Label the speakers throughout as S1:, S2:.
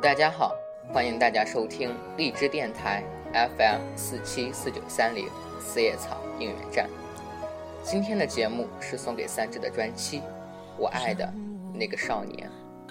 S1: 大家好，欢迎大家收听荔枝电台 FM474930四叶草应援站。今天的节目是送给3只的专辑《我爱的那个少年》。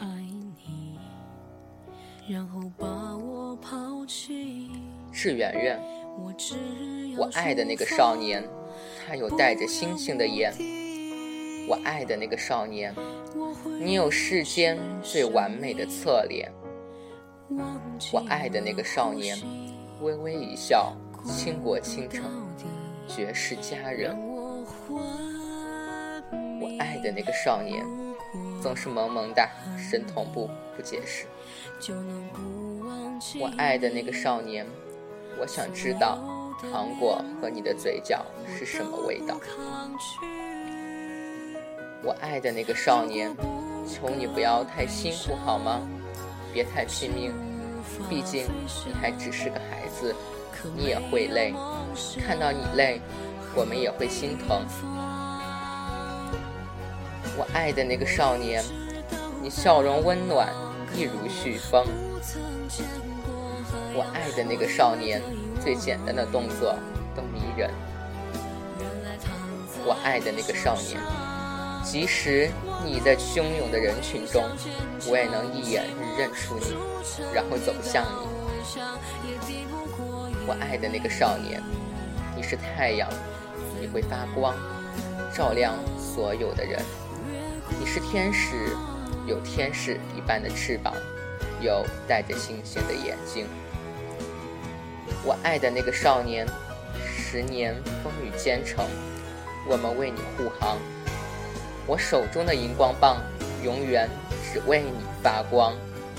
S1: 是圆圆，我爱的那个少年，他有带着星星的眼。我爱的那个少年，你有世间最完美的侧脸。我爱的那个少年，微微一笑，倾国倾城，绝世佳人。我爱的那个少年，总是萌萌哒，神同步不解释。我爱的那个少年，我想知道糖果和你的嘴角是什么味道。我爱的那个少年，求你不要太辛苦好吗？别太拼命，毕竟你还只是个孩子，你也会累，看到你累，我们也会心疼。我爱的那个少年，你笑容温暖，一如煦风。我爱的那个少年，最简单的动作都迷人。我爱的那个少年，即使你在汹涌的人群中，我也能一眼认出你，然后走向你。我爱的那个少年，你是太阳，你会发光，照亮所有的人。你是天使，有天使一般的翅膀，有带着星星的眼睛。我爱的那个少年，10年风雨兼程，我们为你护航。我手中的荧光棒永远只为你发光。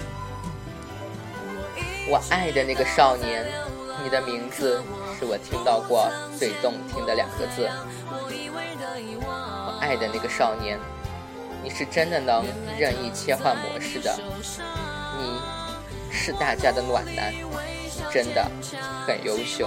S1: 我爱的那个少年，你的名字是我听到过最动听的2个字。我爱的那个少年，你是真的能任意切换模式的，你是大家的暖男，你真的很优秀。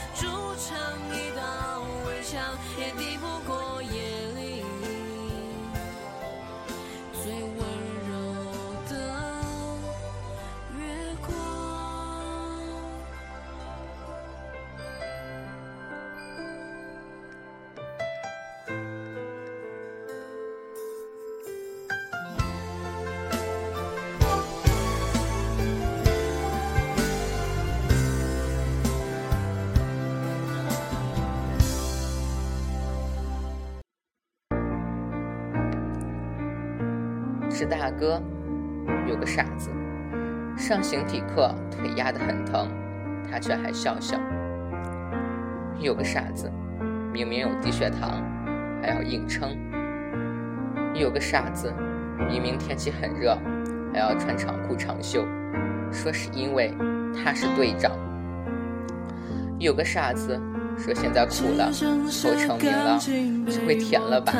S1: 是大哥，有个傻子，上形体课腿压得很疼，他却还笑笑。有个傻子，明明有低血糖，还要硬撑。有个傻子，明明天气很热，还要穿长裤长袖，说是因为他是队长。有个傻子说现在苦了，以后成名了就会甜了吧。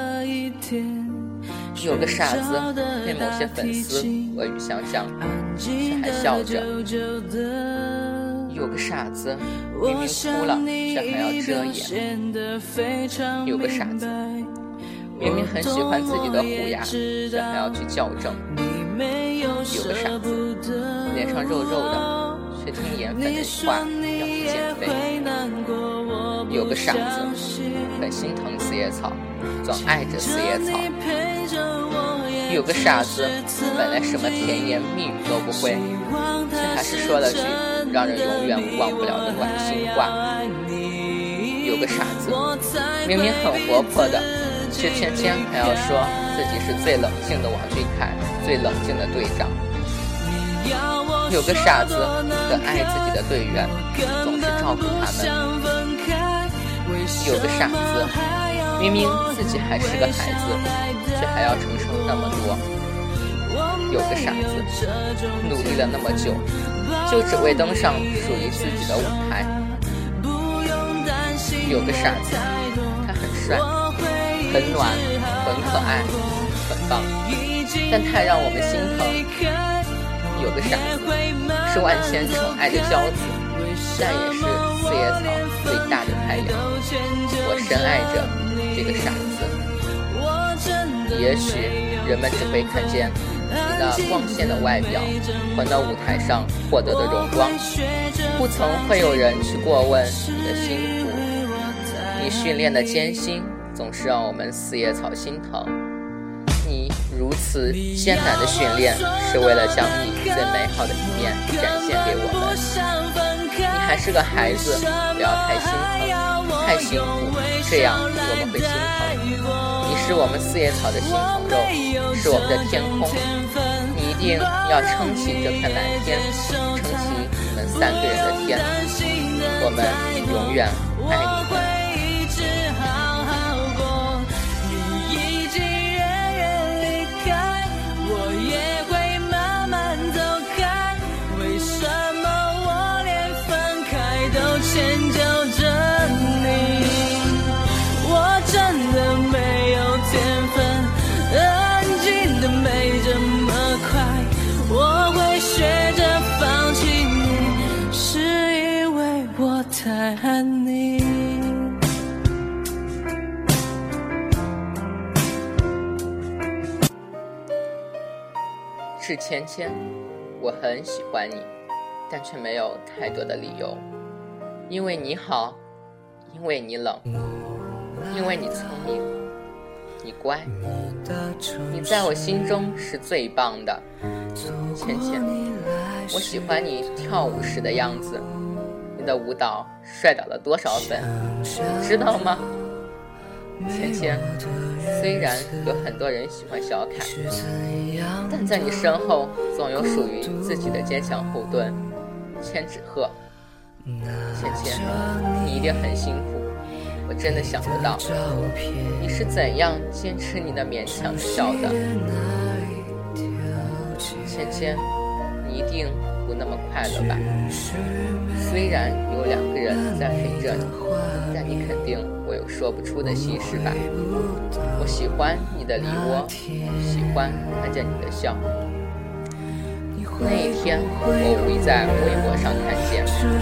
S1: 有个傻子被某些粉丝恶语相向，却还笑着。有个傻子明明哭了，却还要遮掩。有个傻子明明很喜欢自己的虎牙，却还要去校正。有个傻子脸上肉肉的，却听颜粉的话要去减肥。有个傻子很心疼四叶草，总爱着四叶草。有个傻子本来什么甜言蜜语都不会，却还是说了句让人永远忘不了的暖心话。有个傻子明明很活泼的，却天天还要说自己是最冷静的王俊凯，最冷静的队长。有个傻子很爱自己的队员，总是照顾他们。有个傻子明明自己还是个孩子，却还要承受那么多。有个傻子努力了那么久，就只为登上属于自己的舞台。有个傻子他很帅，很暖，很可爱，很棒，但太让我们心疼。有个傻子是万千宠爱的骄子，但也是四叶草最大的太阳。我深爱着这个傻子。也许人们只会看见你那光鲜的外表和那舞台上获得的荣光，不曾会有人去过问你的辛苦。你训练的艰辛总是让我们四叶草心疼。你如此艰难的训练，是为了将你最美好的一面展现给我们。你还是个孩子，不要太心疼，太辛苦，这样我们会心疼。你是我们四叶草的心头肉，是我们的天空。你一定要撑起这片蓝天，撑起你们3个人的天。我们永远爱你们。
S2: 迁就着你，我真的没有天分，安静的没这么快，我会学着放弃你，是因为我太爱你。
S1: 致芊芊，我很喜欢你，但却没有太多的理由。因为你好，因为你冷，因为你聪明，你乖，你在我心中是最棒的。芊芊，我喜欢你跳舞时的样子，你的舞蹈摔倒了多少粉，你知道吗？芊芊，虽然有很多人喜欢小凯，但在你身后总有属于自己的坚强后盾。千纸鹤，芊芊，你一定很辛苦，我真的想不到你是怎样坚持你那勉强的笑的。芊芊，你一定不那么快乐吧？虽然有2个人在陪着你，但你肯定会有说不出的心事吧？我喜欢你的梨窝，喜欢看见你的笑。那一天，我无意在微博上看见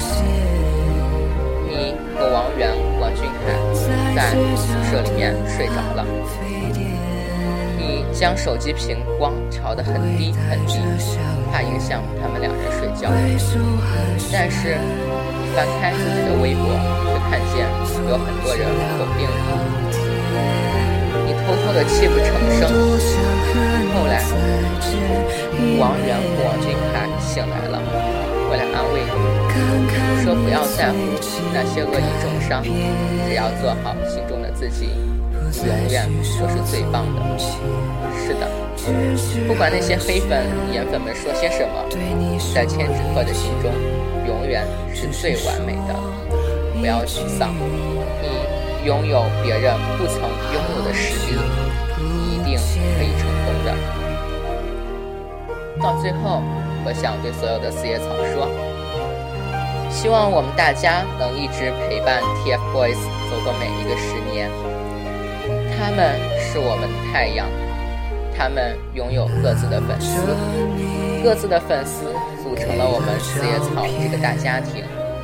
S1: 你和王源、王俊凯在宿舍里面睡着了。你将手机屏光调得很低很低，怕影响他们2人睡觉。但是你翻开自己的微博，却看见有很多人否定你。你偷偷的泣不成声。后来王源和王俊凯醒来了，回来安慰你，说不要在乎那些恶意重伤，只要做好心中的自己，永远都是最棒的。是的，不管那些黑粉颜粉们说些什么，在千纸鹤的心中永远是最完美的。不要沮丧，你拥有别人不曾拥有的实力，你一定可以成功的。到最后，我想对所有的四叶草说，希望我们大家能一直陪伴 TFBOYS 走过每一个10年。他们是我们的太阳，他们拥有各自的粉丝，各自的粉丝组成了我们四叶草这个大家庭。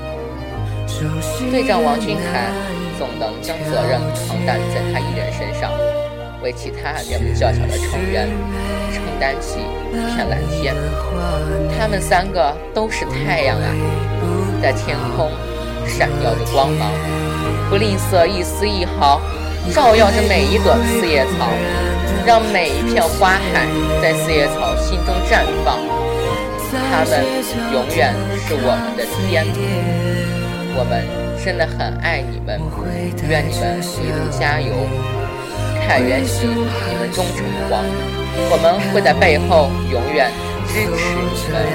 S1: 队长王俊凯总能将责任承担在他一人身上，为其他年龄较小的成员承担起一片蓝天。他们3个都是太阳啊，在天空闪耀着光芒，不吝啬一丝一毫，照耀着每一朵四叶草，让每一片花海在四叶草心中绽放。他们永远是我们的天，我们真的很爱你们，愿你们一路加油，凯源喜，你们终成皇，我们会在背后永远支持你们。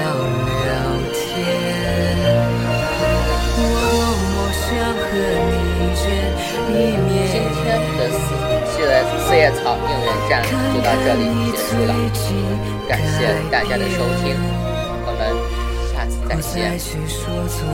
S1: 今天的四叶草应援站就到这里结束了，感谢大家的收听，我们下次再见。